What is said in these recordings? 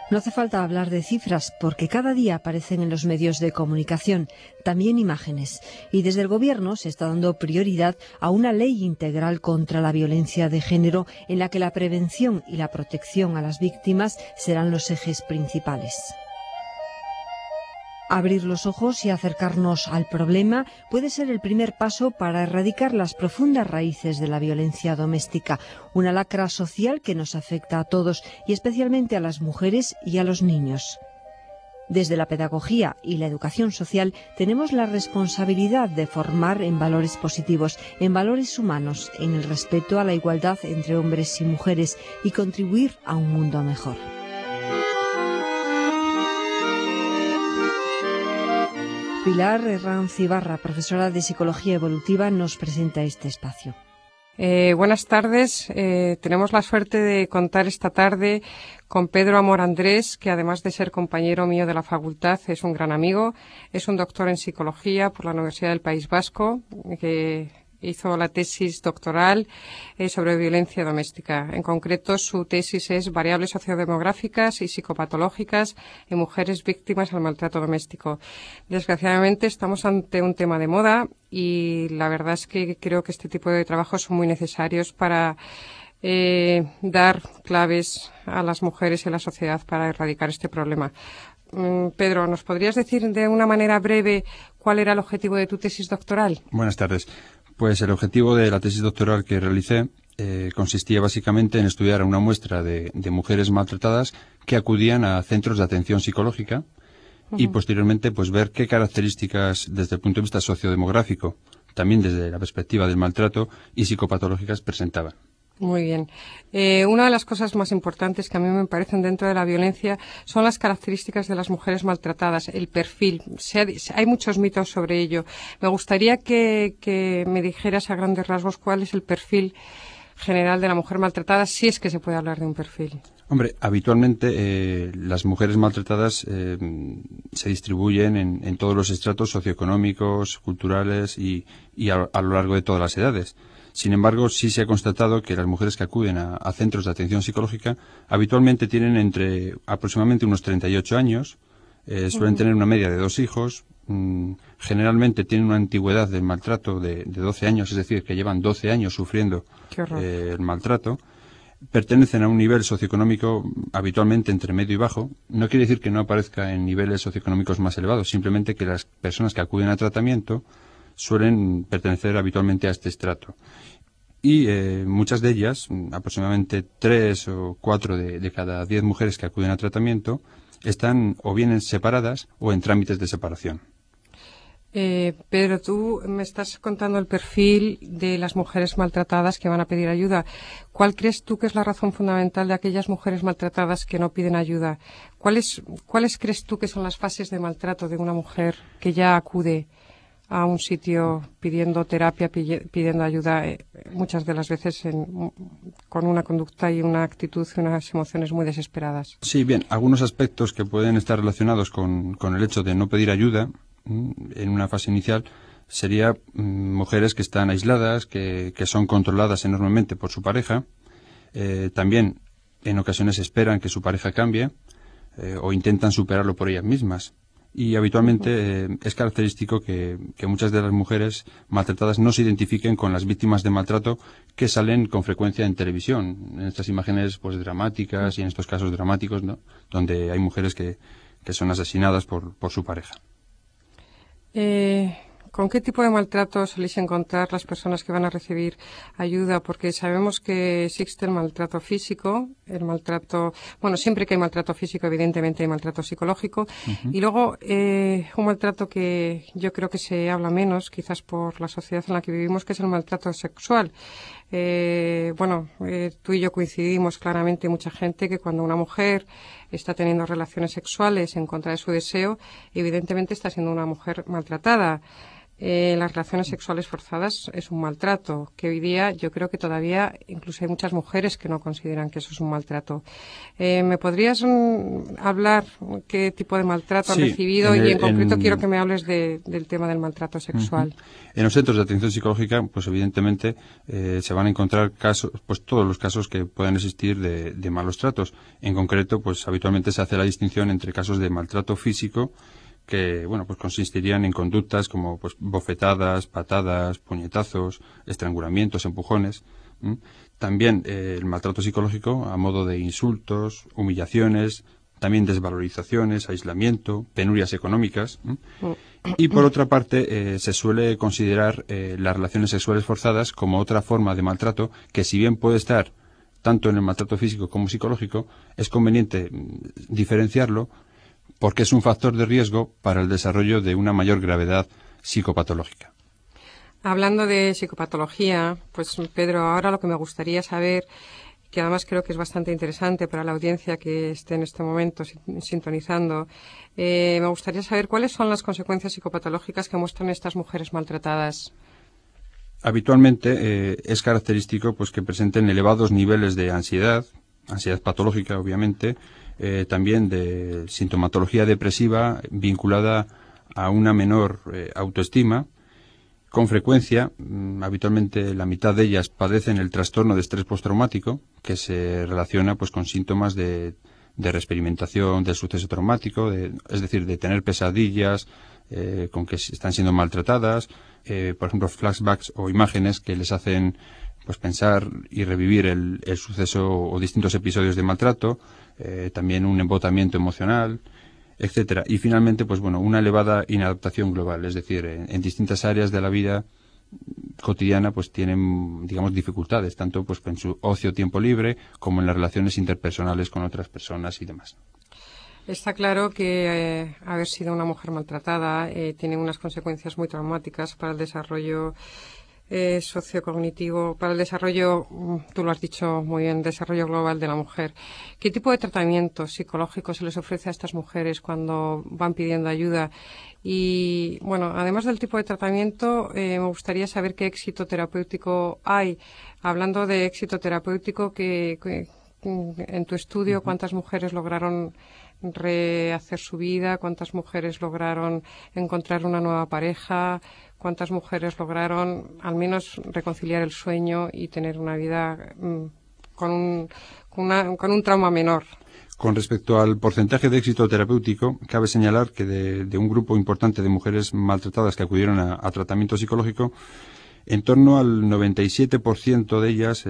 No hace falta hablar de cifras, porque cada día aparecen en los medios de comunicación, también imágenes. Y desde el Gobierno se está dando prioridad a una ley integral contra la violencia de género, en la que la prevención y la protección a las víctimas serán los ejes principales. Abrir los ojos y acercarnos al problema puede ser el primer paso para erradicar las profundas raíces de la violencia doméstica, una lacra social que nos afecta a todos y especialmente a las mujeres y a los niños. Desde la pedagogía y la educación social tenemos la responsabilidad de formar en valores positivos, en valores humanos, en el respeto a la igualdad entre hombres y mujeres y contribuir a un mundo mejor. Pilar Herranz Ibarra, profesora de Psicología Evolutiva, nos presenta este espacio. Buenas tardes. Tenemos la suerte de contar esta tarde con Pedro Amor Andrés, que además de ser compañero mío de la facultad, es un gran amigo. Es un doctor en Psicología por la Universidad del País Vasco, que hizo la tesis doctoral sobre violencia doméstica. En concreto, su tesis es Variables sociodemográficas y psicopatológicas en mujeres víctimas del maltrato doméstico. Desgraciadamente, estamos ante un tema de moda y la verdad es que creo que este tipo de trabajos son muy necesarios para dar claves a las mujeres y a la sociedad para erradicar este problema. Pedro, ¿nos podrías decir de una manera breve cuál era el objetivo de tu tesis doctoral? Buenas tardes. Pues el objetivo de la tesis doctoral que realicé consistía básicamente en estudiar a una muestra de mujeres maltratadas que acudían a centros de atención psicológica y posteriormente pues ver qué características desde el punto de vista sociodemográfico, también desde la perspectiva del maltrato y psicopatológicas presentaban. Muy bien. Una de las cosas más importantes que a mí me parecen dentro de la violencia son las características de las mujeres maltratadas, el perfil. Hay muchos mitos sobre ello. Me gustaría que me dijeras a grandes rasgos cuál es el perfil general de la mujer maltratada, si es que se puede hablar de un perfil. Hombre, habitualmente las mujeres maltratadas se distribuyen en todos los estratos socioeconómicos, culturales y a lo largo de todas las edades. Sin embargo, sí se ha constatado que las mujeres que acuden a centros de atención psicológica habitualmente tienen entre aproximadamente unos 38 años, suelen tener una media de 2 hijos, generalmente tienen una antigüedad del maltrato de 12 años, es decir, que llevan 12 años sufriendo el maltrato, pertenecen a un nivel socioeconómico habitualmente entre medio y bajo. No quiere decir que no aparezca en niveles socioeconómicos más elevados, simplemente que las personas que acuden a tratamiento suelen pertenecer habitualmente a este estrato. Y muchas de ellas, aproximadamente 3 o 4 de cada 10 mujeres que acuden a tratamiento, están o bien separadas o en trámites de separación. Pedro, tú me estás contando el perfil de las mujeres maltratadas que van a pedir ayuda. ¿Cuál crees tú que es la razón fundamental de aquellas mujeres maltratadas que no piden ayuda? ¿Cuáles crees tú que son las fases de maltrato de una mujer que ya acude a un sitio pidiendo terapia, pidiendo ayuda, muchas de las veces con una conducta y una actitud y unas emociones muy desesperadas? Sí, bien, algunos aspectos que pueden estar relacionados con el hecho de no pedir ayuda en una fase inicial sería mujeres que están aisladas, que son controladas enormemente por su pareja, también en ocasiones esperan que su pareja cambie o intentan superarlo por ellas mismas. Y habitualmente es característico que muchas de las mujeres maltratadas no se identifiquen con las víctimas de maltrato que salen con frecuencia en televisión, en estas imágenes pues dramáticas y en estos casos dramáticos, ¿no?, donde hay mujeres que son asesinadas por su pareja. ¿Con qué tipo de maltrato soléis encontrar las personas que van a recibir ayuda? Porque sabemos que existe el maltrato físico, siempre que hay maltrato físico, evidentemente hay maltrato psicológico, y luego un maltrato que yo creo que se habla menos, quizás por la sociedad en la que vivimos, que es el maltrato sexual. Tú y yo coincidimos claramente, mucha gente, que cuando una mujer está teniendo relaciones sexuales en contra de su deseo, evidentemente está siendo una mujer maltratada. las relaciones sexuales forzadas es un maltrato, que hoy día yo creo que todavía incluso hay muchas mujeres que no consideran que eso es un maltrato. ¿Me podrías hablar qué tipo de maltrato han recibido? Y en concreto quiero que me hables del tema del maltrato sexual. En los centros de atención psicológica, pues evidentemente se van a encontrar casos, pues todos los casos que puedan existir de malos tratos. En concreto, pues habitualmente se hace la distinción entre casos de maltrato físico, que, bueno, pues consistirían en conductas como, pues, bofetadas, patadas, puñetazos, estrangulamientos, empujones. También el maltrato psicológico a modo de insultos, humillaciones, también desvalorizaciones, aislamiento, penurias económicas. Y por otra parte, se suele considerar las relaciones sexuales forzadas como otra forma de maltrato que, si bien puede estar tanto en el maltrato físico como psicológico, es conveniente diferenciarlo porque es un factor de riesgo para el desarrollo de una mayor gravedad psicopatológica. Hablando de psicopatología, pues Pedro, ahora lo que me gustaría saber, que además creo que es bastante interesante para la audiencia que esté en este momento sintonizando, me gustaría saber cuáles son las consecuencias psicopatológicas que muestran estas mujeres maltratadas. Habitualmente es característico pues que presenten elevados niveles de ansiedad patológica obviamente, también de sintomatología depresiva vinculada a una menor autoestima. Con frecuencia, habitualmente la mitad de ellas padecen el trastorno de estrés postraumático, que se relaciona pues con síntomas de reexperimentación del suceso traumático, es decir, de tener pesadillas con que están siendo maltratadas, por ejemplo, flashbacks o imágenes que les hacen pues pensar y revivir el suceso o distintos episodios de maltrato, también un embotamiento emocional, etcétera. Y finalmente, pues bueno, una elevada inadaptación global, es decir, en distintas áreas de la vida cotidiana pues tienen, digamos, dificultades, tanto pues en su ocio, tiempo libre, como en las relaciones interpersonales con otras personas y demás. Está claro que haber sido una mujer maltratada tiene unas consecuencias muy traumáticas para el desarrollo sociocognitivo, para el desarrollo, tú lo has dicho muy bien, desarrollo global de la mujer. ¿Qué tipo de tratamiento psicológico se les ofrece a estas mujeres cuando van pidiendo ayuda? Y, bueno, además del tipo de tratamiento, me gustaría saber qué éxito terapéutico hay. Hablando de éxito terapéutico, que en tu estudio, ¿cuántas mujeres lograron rehacer su vida? ¿Cuántas mujeres lograron encontrar una nueva pareja? ¿Cuántas mujeres lograron al menos reconciliar el sueño y tener una vida con un trauma menor? Con respecto al porcentaje de éxito terapéutico, cabe señalar que de un grupo importante de mujeres maltratadas que acudieron a tratamiento psicológico, en torno al 97% de ellas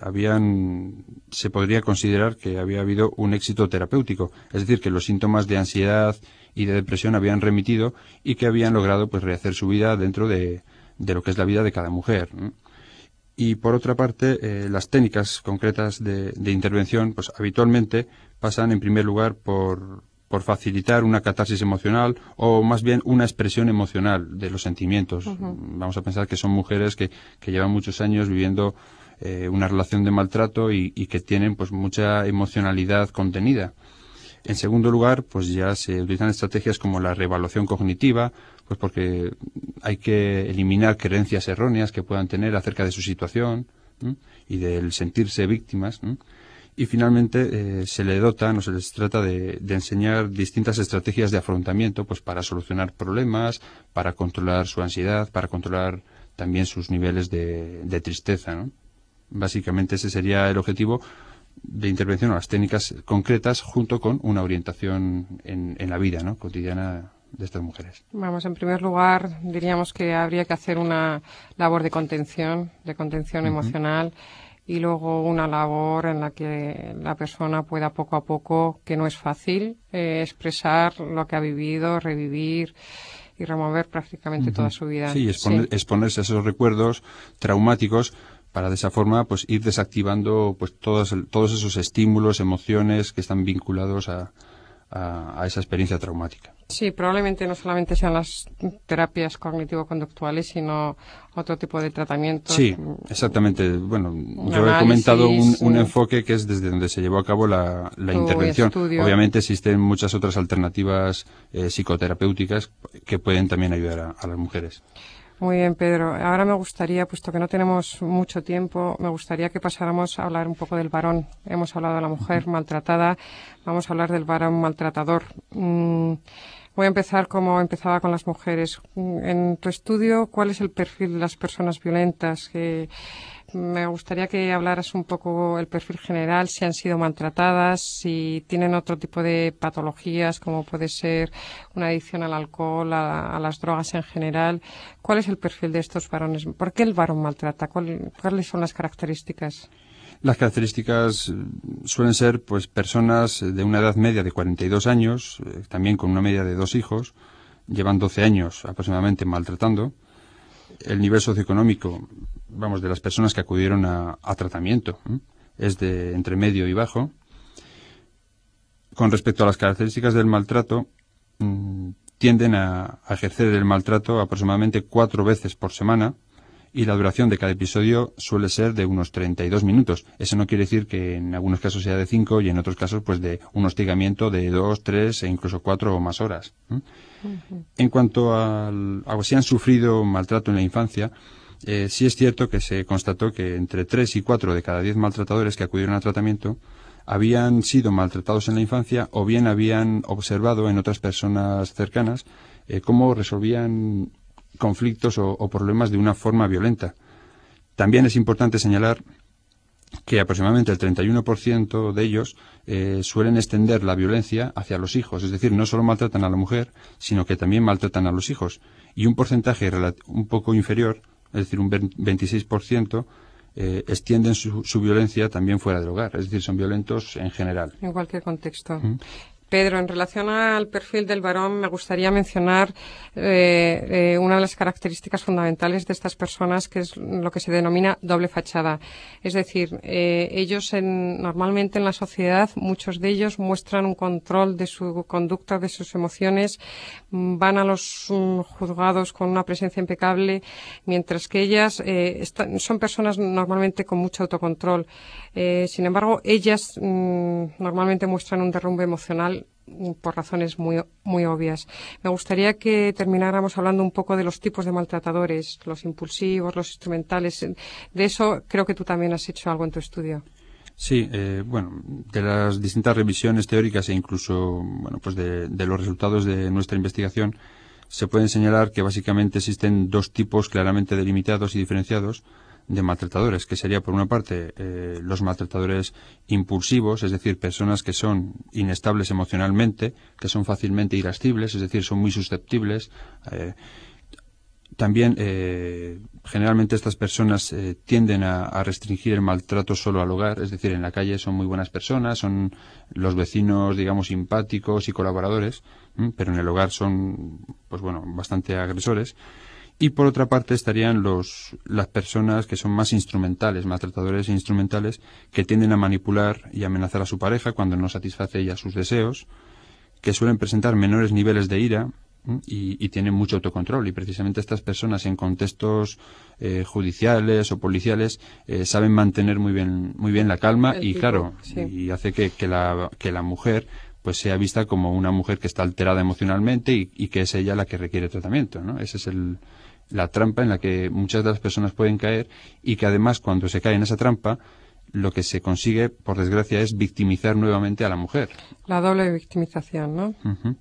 se podría considerar que había habido un éxito terapéutico, es decir, que los síntomas de ansiedad y de depresión habían remitido y que habían logrado pues rehacer su vida dentro de lo que es la vida de cada mujer, ¿no? Y por otra parte, las técnicas concretas de intervención, pues habitualmente pasan en primer lugar por facilitar una catarsis emocional o más bien una expresión emocional de los sentimientos. Vamos a pensar que son mujeres que llevan muchos años viviendo una relación de maltrato y que tienen pues mucha emocionalidad contenida. En segundo lugar, pues ya se utilizan estrategias como la reevaluación cognitiva, pues porque hay que eliminar creencias erróneas que puedan tener acerca de su situación, ¿no? Y del sentirse víctimas, ¿no? Y finalmente se le dotan o se les trata de enseñar distintas estrategias de afrontamiento pues para solucionar problemas, para controlar su ansiedad, para controlar también sus niveles de tristeza, ¿no? Básicamente ese sería el objetivo de intervención, o las técnicas concretas, junto con una orientación en la vida, ¿no?, cotidiana de estas mujeres. Vamos, en primer lugar, diríamos que habría que hacer una labor de contención emocional, y luego una labor en la que la persona pueda poco a poco, que no es fácil, expresar lo que ha vivido, revivir y remover prácticamente toda su vida. Sí, exponerse a esos recuerdos traumáticos para de esa forma pues ir desactivando pues todos esos estímulos, emociones que están vinculados a esa experiencia traumática. Sí, probablemente no solamente sean las terapias cognitivo-conductuales, sino otro tipo de tratamiento. Sí, exactamente. Bueno, yo he comentado un enfoque que es desde donde se llevó a cabo la intervención. Estudio. Obviamente existen muchas otras alternativas psicoterapéuticas que pueden también ayudar a las mujeres. Muy bien, Pedro. Ahora me gustaría, puesto que no tenemos mucho tiempo, me gustaría que pasáramos a hablar un poco del varón. Hemos hablado de la mujer maltratada, vamos a hablar del varón maltratador. Voy a empezar como empezaba con las mujeres. En tu estudio, ¿cuál es el perfil de las personas violentas? Me gustaría que hablaras un poco el perfil general, si han sido maltratadas, si tienen otro tipo de patologías, como puede ser una adicción al alcohol, a las drogas en general. ¿Cuál es el perfil de estos varones? ¿Por qué el varón maltrata? ¿Cuáles son las características? Las características suelen ser pues personas de una edad media de 42 años, también con una media de 2 hijos, llevan 12 años aproximadamente maltratando. El nivel socioeconómico, de las personas que acudieron a tratamiento, es de entre medio y bajo. Con respecto a las características del maltrato, tienden a ejercer el maltrato aproximadamente 4 veces por semana, y la duración de cada episodio suele ser de unos 32 minutos. Eso no quiere decir que en algunos casos sea de 5 y en otros casos pues de un hostigamiento de 2, 3 e incluso 4 o más horas. En cuanto a si han sufrido maltrato en la infancia, sí es cierto que se constató que entre 3 y 4 de cada 10 maltratadores que acudieron a tratamiento habían sido maltratados en la infancia o bien habían observado en otras personas cercanas cómo resolvían conflictos o problemas de una forma violenta. También es importante señalar que aproximadamente el 31% de ellos suelen extender la violencia hacia los hijos, es decir, no solo maltratan a la mujer, sino que también maltratan a los hijos. Y un porcentaje un poco inferior, es decir, un 26%, extienden su violencia también fuera del hogar, es decir, son violentos en general. En cualquier contexto. Pedro, en relación al perfil del varón, me gustaría mencionar una de las características fundamentales de estas personas, que es lo que se denomina doble fachada. Es decir, ellos normalmente en la sociedad, muchos de ellos muestran un control de su conducta, de sus emociones, van a los juzgados con una presencia impecable, mientras que ellas son personas normalmente con mucho autocontrol. Sin embargo, ellas normalmente muestran un derrumbe emocional por razones muy, muy obvias. Me gustaría que termináramos hablando un poco de los tipos de maltratadores, los impulsivos, los instrumentales. De eso creo que tú también has hecho algo en tu estudio. Sí, de las distintas revisiones teóricas e incluso, pues de los resultados de nuestra investigación, se pueden señalar que básicamente existen 2 tipos claramente delimitados y diferenciados de maltratadores, que sería por una parte los maltratadores impulsivos, es decir, personas que son inestables emocionalmente, que son fácilmente irascibles, es decir, son muy susceptibles. También generalmente estas personas tienden a restringir el maltrato solo al hogar, es decir, en la calle son muy buenas personas, son los vecinos, digamos, simpáticos y colaboradores, pero en el hogar son, bastante agresores. Y por otra parte estarían las personas que son más instrumentales, maltratadores instrumentales, que tienden a manipular y amenazar a su pareja cuando no satisface ella sus deseos, que suelen presentar menores niveles de ira y tienen mucho autocontrol. Y precisamente estas personas en contextos judiciales o policiales saben mantener muy bien la calma y hace que la mujer pues sea vista como una mujer que está alterada emocionalmente y que es ella la que requiere tratamiento, ¿no? Ese es la trampa en la que muchas de las personas pueden caer y que además cuando se cae en esa trampa lo que se consigue, por desgracia, es victimizar nuevamente a la mujer. La doble victimización, ¿no? Uh-huh.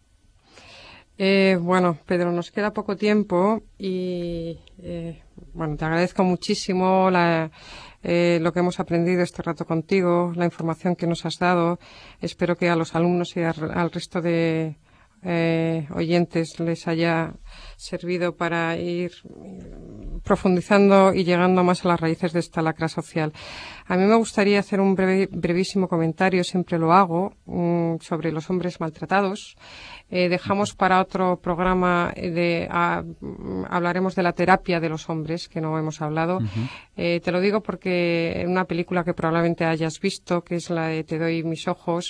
Pedro, nos queda poco tiempo y te agradezco muchísimo lo que hemos aprendido este rato contigo, la información que nos has dado. Espero que a los alumnos y al resto de oyentes les haya servido para ir profundizando y llegando más a las raíces de esta lacra social. A mí me gustaría hacer un brevísimo comentario, siempre lo hago, sobre los hombres maltratados. Dejamos para otro programa hablaremos de la terapia de los hombres, que no hemos hablado. Uh-huh. Te lo digo porque en una película que probablemente hayas visto, que es la de Te doy mis ojos,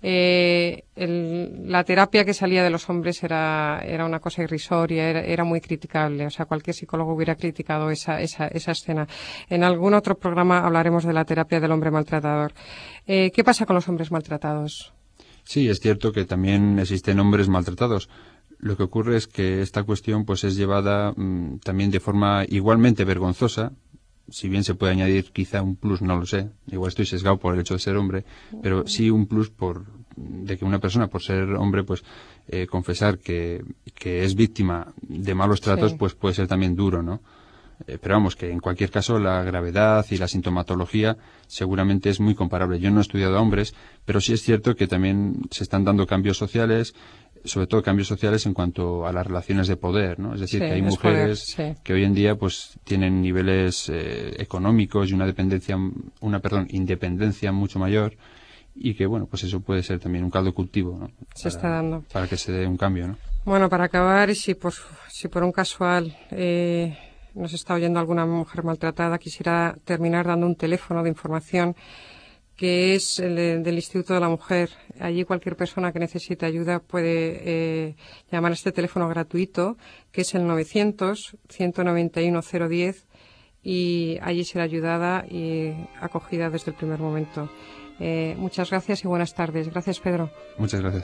la terapia que salía de los hombres era una cosa irrisoria, era muy criticable. O sea, cualquier psicólogo hubiera criticado esa escena. En algún otro programa hablaremos de la terapia del hombre maltratador. ¿Qué pasa con los hombres maltratados? Sí, es cierto que también existen hombres maltratados. Lo que ocurre es que esta cuestión pues es llevada también de forma igualmente vergonzosa. Si bien se puede añadir quizá un plus, no lo sé, igual estoy sesgado por el hecho de ser hombre, pero sí un plus de que una persona, por ser hombre, pues confesar que es víctima de malos tratos, pues puede ser también duro, ¿no? Pero vamos, que en cualquier caso la gravedad y la sintomatología seguramente es muy comparable. Yo no he estudiado a hombres, pero sí es cierto que también se están dando cambios sociales, sobre todo cambios sociales en cuanto a las relaciones de poder, ¿no? Es decir, que hay mujeres que hoy en día pues tienen niveles económicos y independencia mucho mayor, y que bueno, pues eso puede ser también un caldo de cultivo, ¿no? Está dando para que se dé un cambio, ¿no? Bueno, para acabar, y si por un casual nos está oyendo alguna mujer maltratada, quisiera terminar dando un teléfono de información que es el del Instituto de la Mujer. Allí cualquier persona que necesite ayuda puede llamar a este teléfono gratuito, que es el 900-191-010, y allí será ayudada y acogida desde el primer momento. Muchas gracias y buenas tardes. Gracias, Pedro. Muchas gracias.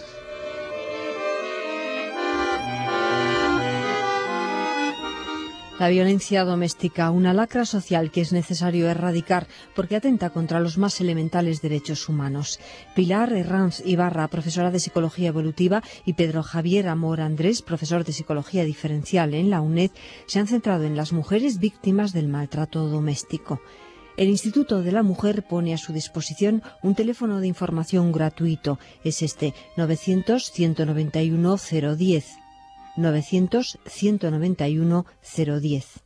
La violencia doméstica, una lacra social que es necesario erradicar porque atenta contra los más elementales derechos humanos. Pilar Herranz Ibarra, profesora de Psicología Evolutiva, y Pedro Javier Amor Andrés, profesor de Psicología Diferencial en la UNED, se han centrado en las mujeres víctimas del maltrato doméstico. El Instituto de la Mujer pone a su disposición un teléfono de información gratuito. Es este, 900-191-010. 900-191-010.